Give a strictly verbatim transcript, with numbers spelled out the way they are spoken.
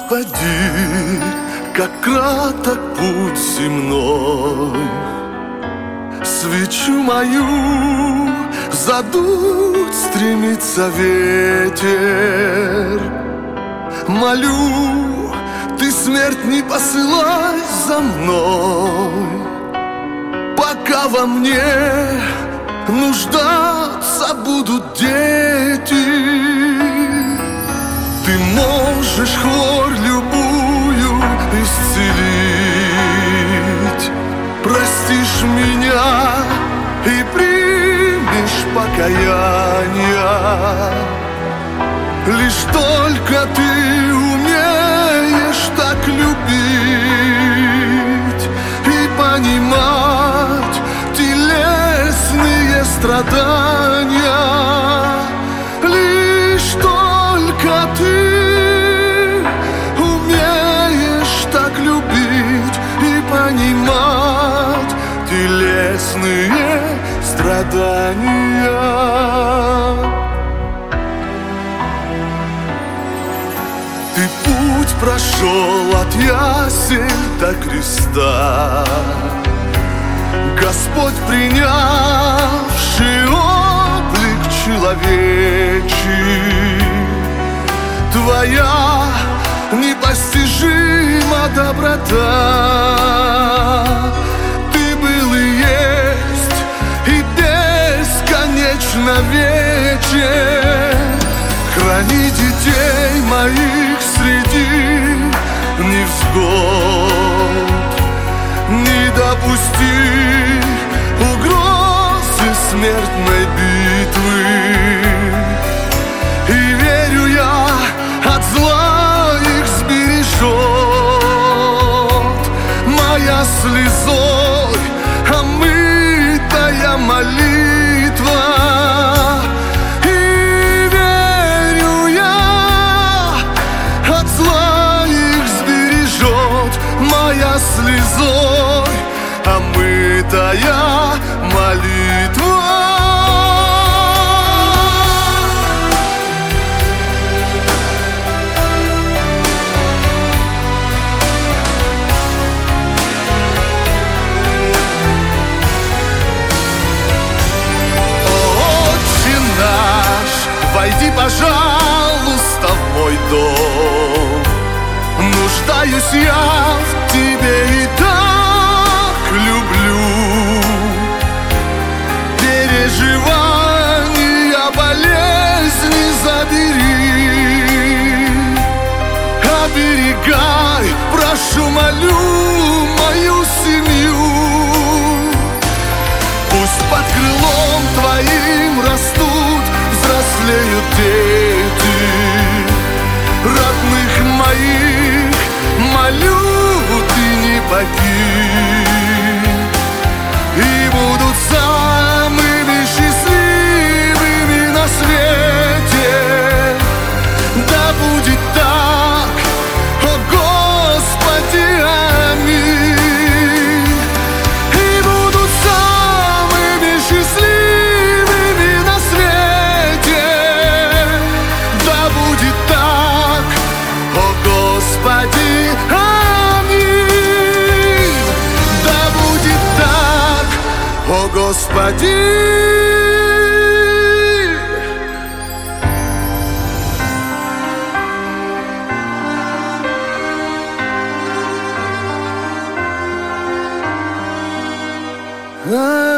Господи, как краток путь земной. Свечу мою задуть стремится ветер. Молю, ты смерть не посылай за мной, пока во мне нуждаться будут дети. Ты можешь хворь любую исцелить, простишь меня и примешь покаяние. Лишь только ты умеешь так любить и понимать телесные страдания. Лишь только ты умеешь так любить и понимать телесные страдания. Ты путь прошел от ясель до креста, Господь, принявший облик человечий. Твоя непостижима доброта, ты был и есть и бесконечно вечен. Храни детей моих среди невзгод, не допусти угрозы смертной битвы. И верю я, от зла их сбережет моя слезой омытая молитва. И верю я, от зла их сбережет моя слезой омытая молитва. Войди, пожалуйста, в мой дом. Нуждаюсь я в тебе и так люблю. Переживания, болезни забери. Оберегай, прошу, молю мою семью. Пусть под крылом твоим растут, взрослеют дети. Родных моих молю, ты не покинь, и будут самыми счастливыми на свете. Да будет так, о Господи, аминь. И будут самыми счастливыми на свете. Да будет так, о Господи, аминь. Да будет так, о Господи. Ah